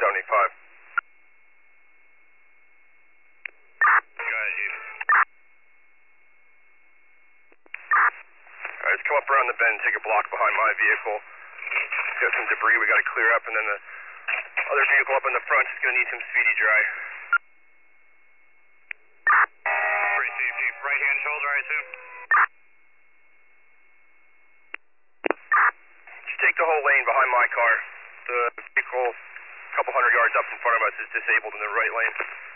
75. Go ahead, Chief. Alright, let's come up around the bend, take a block behind my vehicle. Got some debris we gotta clear up, and then the other vehicle up in the front is gonna need some speedy dry. Received, Chief. Right hand shoulder, I assume? Just take the whole lane behind my car. The vehicle a couple hundred yards up in front of us is disabled in the right lane.